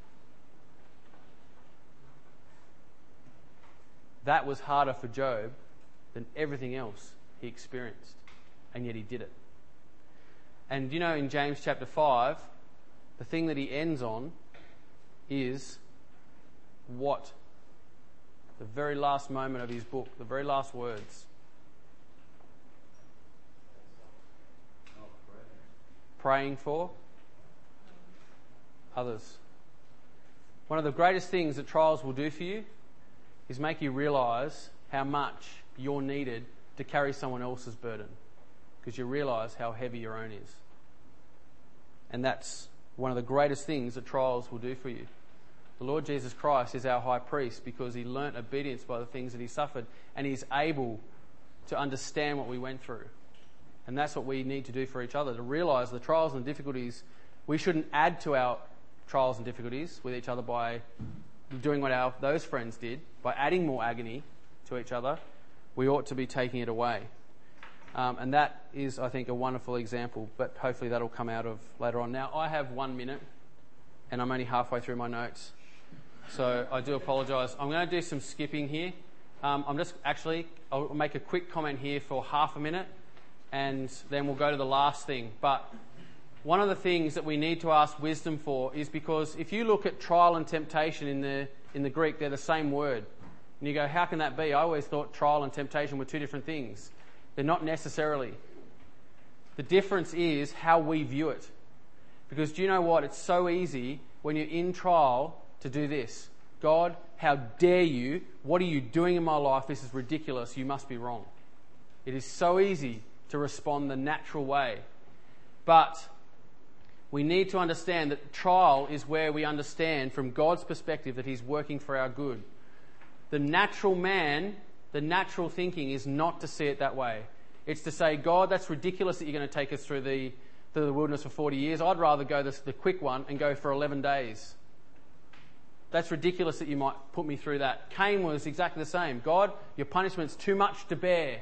That was harder for Job than everything else he experienced, and yet he did it. And you know, in James chapter 5, the thing that he ends on is what? The very last moment of his book, the very last words. Praying for others. One of the greatest things that trials will do for you is make you realise how much you're needed to carry someone else's burden, because you realise how heavy your own is. And that's one of the greatest things that trials will do for you. The Lord Jesus Christ is our high priest because he learnt obedience by the things that he suffered, and he's able to understand what we went through. And that's what we need to do for each other, to realise the trials and difficulties. We shouldn't add to our trials and difficulties with each other by doing what those friends did, by adding more agony to each other. We ought to be taking it away. And that is, I think, a wonderful example, but hopefully that'll come out of later on. Now, I have 1 minute, and I'm only halfway through my notes. So I do apologise. I'm going to do some skipping here. I'll make a quick comment here for half a minute, and then we'll go to the last thing. But one of the things that we need to ask wisdom for is because if you look at trial and temptation in the Greek, they're the same word. And you go, how can that be? I always thought trial and temptation were two different things. They're not necessarily. The difference is how we view it. Because do you know what? It's so easy when you're in trial to do this. God, how dare you? What are you doing in my life? This is ridiculous. You must be wrong. It is so easy to respond the natural way. But we need to understand that trial is where we understand from God's perspective that He's working for our good. The natural man, the natural thinking is not to see it that way. It's to say, God, that's ridiculous that you're going to take us through the wilderness for 40 years. I'd rather go the quick one and go for 11 days. That's ridiculous that you might put me through that. Cain was exactly the same. God, your punishment's too much to bear.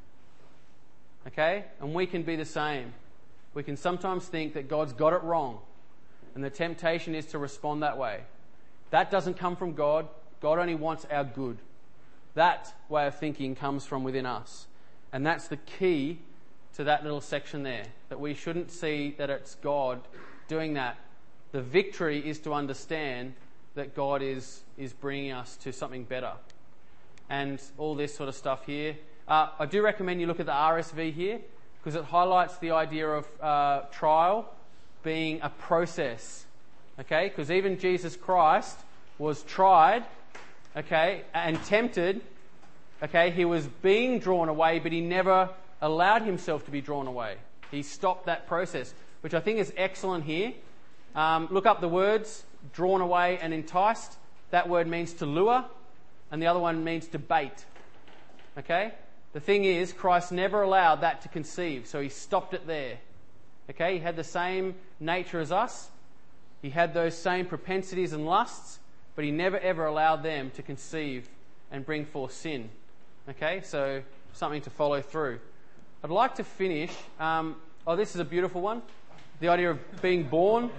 Okay? And we can be the same. We can sometimes think that God's got it wrong. And the temptation is to respond that way. That doesn't come from God. God only wants our good. That way of thinking comes from within us. And that's the key to that little section there. That we shouldn't see that it's God doing that. The victory is to understand that God is bringing us to something better. And all this sort of stuff here. I do recommend you look at the RSV here, because it highlights the idea of trial being a process. Okay? Because even Jesus Christ was tried, okay, and tempted. Okay? He was being drawn away, but he never allowed himself to be drawn away. He stopped that process, which I think is excellent here. Look up the words, drawn away and enticed. That word means to lure, and the other one means to bait. Okay? The thing is, Christ never allowed that to conceive, so he stopped it there. Okay? He had the same nature as us. He had those same propensities and lusts, but he never ever allowed them to conceive and bring forth sin. Okay? So, something to follow through. I'd like to finish. This is a beautiful one. The idea of being born,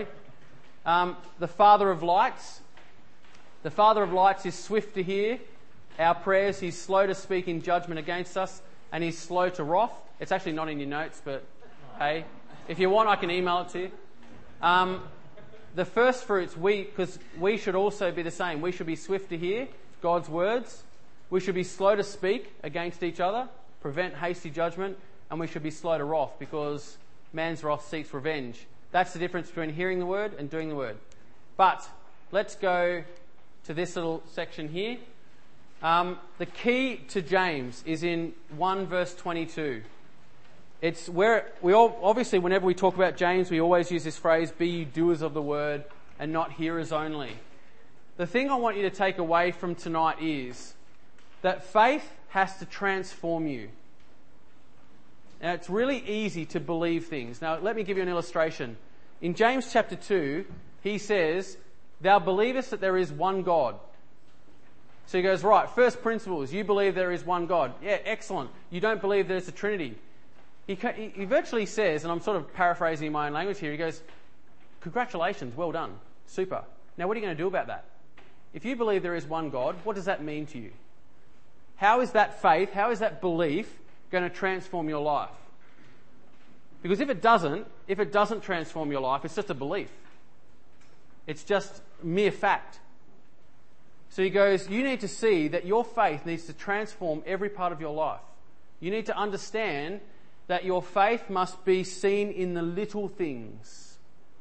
the Father of lights. The Father of lights is swift to hear our prayers. He's slow to speak in judgment against us, and he's slow to wrath. It's actually not in your notes, but hey, if you want, I can email it to you. The first fruits, because we should also be the same. We should be swift to hear God's words. We should be slow to speak against each other, prevent hasty judgment, and we should be slow to wrath, because man's wrath seeks revenge. That's the difference between hearing the word and doing the word. But let's go to this little section here. The key to James is in 1 verse 22. It's where we all, obviously, whenever we talk about James, we always use this phrase, be ye doers of the word and not hearers only. The thing I want you to take away from tonight is that faith has to transform you. Now, it's really easy to believe things. Now, let me give you an illustration. In James chapter 2, he says, thou believest that there is one God. So he goes, right, first principles, you believe there is one God. Yeah, excellent. You don't believe there's a Trinity. He virtually says, and I'm sort of paraphrasing in my own language here, he goes, congratulations, well done, super. Now what are you going to do about that? If you believe there is one God, what does that mean to you? How is that faith, how is that belief going to transform your life? Because if it doesn't transform your life, it's just a belief. It's just mere fact. So he goes, you need to see that your faith needs to transform every part of your life. You need to understand that your faith must be seen in the little things.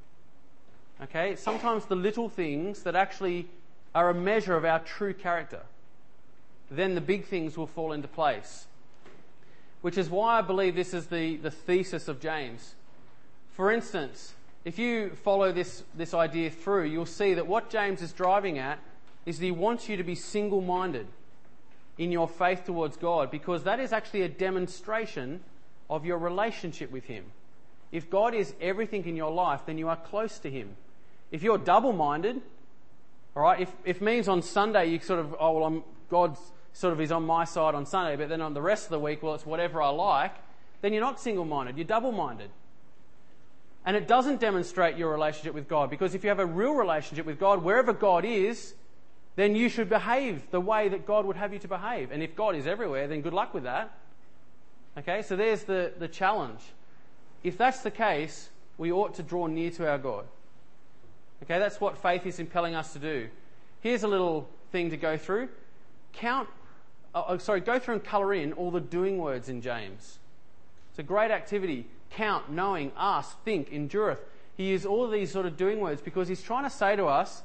Okay? Sometimes the little things that actually are a measure of our true character. Then the big things will fall into place. Which is why I believe this is the thesis of James. For instance, if you follow this idea through, you'll see that what James is driving at is that he wants you to be single-minded in your faith towards God, because that is actually a demonstration of your relationship with him. If God is everything in your life, then you are close to him. If you're double-minded, all right, if means on Sunday you sort of, God sort of is on my side on Sunday, but then on the rest of the week, well, it's whatever I like, then you're not single-minded, you're double-minded. And it doesn't demonstrate your relationship with God, because if you have a real relationship with God, wherever God is, then you should behave the way that God would have you to behave. And if God is everywhere, then good luck with that. Okay, so there's the challenge. If that's the case, we ought to draw near to our God. Okay, that's what faith is impelling us to do. Here's a little thing to go through. Go through and colour in all the doing words in James. It's a great activity. Count, knowing, ask, think, endureth. He uses all of these sort of doing words because he's trying to say to us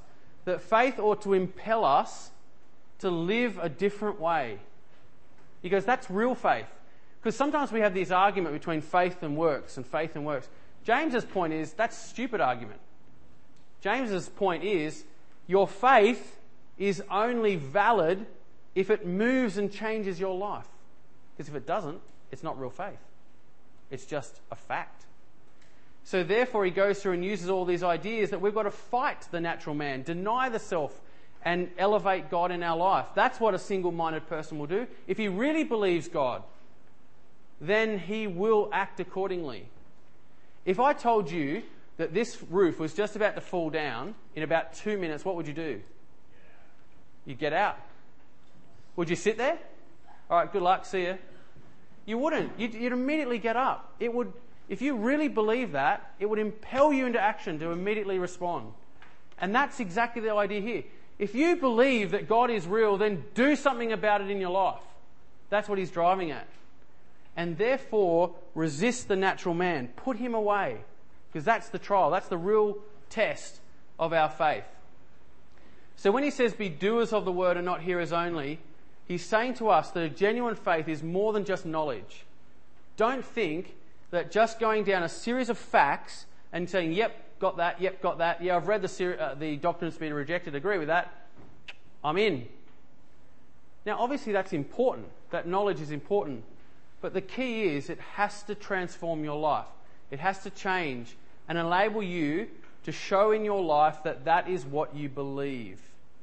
that faith ought to impel us to live a different way. He goes, that's real faith. Because sometimes we have this argument between faith and works and faith and works. James's point is, that's a stupid argument. James's point is, your faith is only valid if it moves and changes your life. Because if it doesn't, it's not real faith. It's just a fact. So therefore he goes through and uses all these ideas that we've got to fight the natural man, deny the self, and elevate God in our life. That's what a single-minded person will do. If he really believes God, then he will act accordingly. If I told you that this roof was just about to fall down in about 2 minutes, what would you do? You'd get out. Would you sit there? All right, good luck, see you. You wouldn't. You'd immediately get up. It would, if you really believe that, it would impel you into action to immediately respond. And that's exactly the idea here. If you believe that God is real, then do something about it in your life. That's what he's driving at. And therefore, resist the natural man. Put him away. Because that's the trial. That's the real test of our faith. So when he says, be doers of the word and not hearers only, he's saying to us that a genuine faith is more than just knowledge. Don't think that just going down a series of facts and saying, yep, got that, yeah, I've read the Doctrine and Be Rejected, agree with that, I'm in. Now, obviously that's important. That knowledge is important. But the key is it has to transform your life. It has to change and enable you to show in your life that that is what you believe.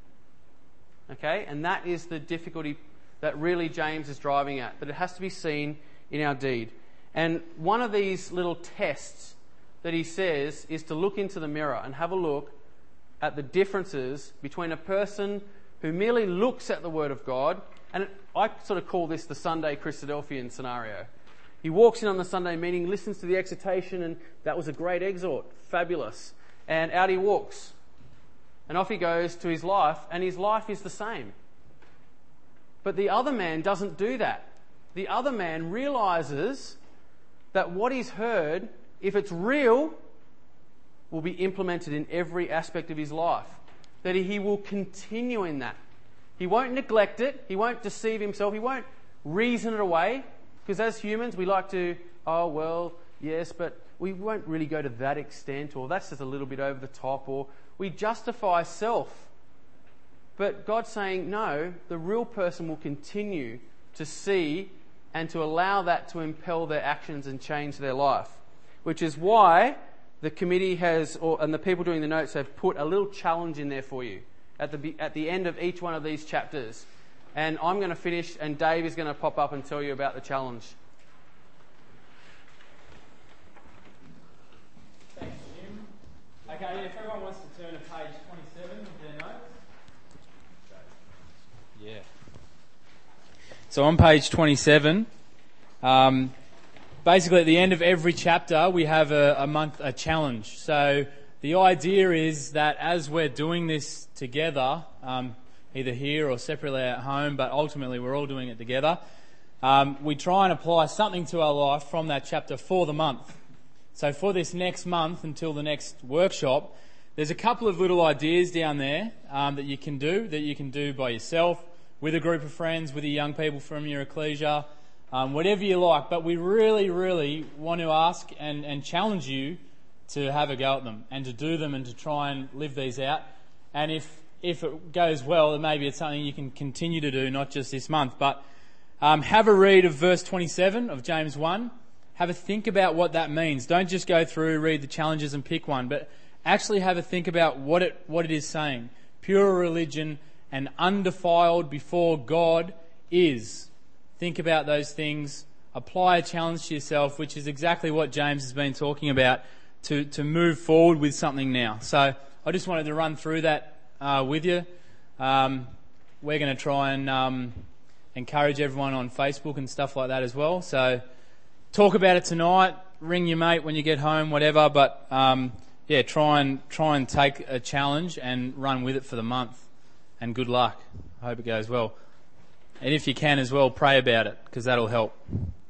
Okay? And that is the difficulty that really James is driving at, that it has to be seen in our deed. And one of these little tests that he says is to look into the mirror and have a look at the differences between a person who merely looks at the Word of God, and I sort of call this the Sunday Christadelphian scenario. He walks in on the Sunday meeting, listens to the exhortation, and that was a great exhort, fabulous. And out he walks. And off he goes to his life, and his life is the same. But the other man doesn't do that. The other man realises that what he's heard, if it's real, will be implemented in every aspect of his life. That he will continue in that. He won't neglect it. He won't deceive himself. He won't reason it away. Because as humans, we like to, oh, well, yes, but we won't really go to that extent, or that's just a little bit over the top, or we justify self. But God's saying, no, the real person will continue to see and to allow that to impel their actions and change their life. Which is why the committee has, and the people doing the notes have put a little challenge in there for you at the end of each one of these chapters. And I'm going to finish, and Dave is going to pop up and tell you about the challenge. Thanks, Jim. Okay, if everyone wants to turn to page 27 of their notes. Yeah. So on page 27, basically at the end of every chapter we have a challenge. So the idea is that as we're doing this together, either here or separately at home, but ultimately we're all doing it together, we try and apply something to our life from that chapter for the month. So for this next month until the next workshop, there's a couple of little ideas down there that you can do by yourself, with a group of friends, with the young people from your ecclesia, whatever you like. But we really, really want to ask and challenge you to have a go at them and to do them and to try and live these out. And if it goes well, then maybe it's something you can continue to do, not just this month. But have a read of verse 27 of James 1. Have a think about what that means. Don't just go through, read the challenges and pick one, but actually have a think about what it is saying. Pure religion and undefiled before God is. Think about those things. Apply a challenge to yourself, which is exactly what James has been talking about, to move forward with something now. So I just wanted to run through that with you. We're going to try and encourage everyone on Facebook and stuff like that as well. So talk about it tonight. Ring your mate when you get home, whatever. But try and take a challenge and run with it for the month. And good luck. I hope it goes well. And if you can as well, pray about it, because that'll help.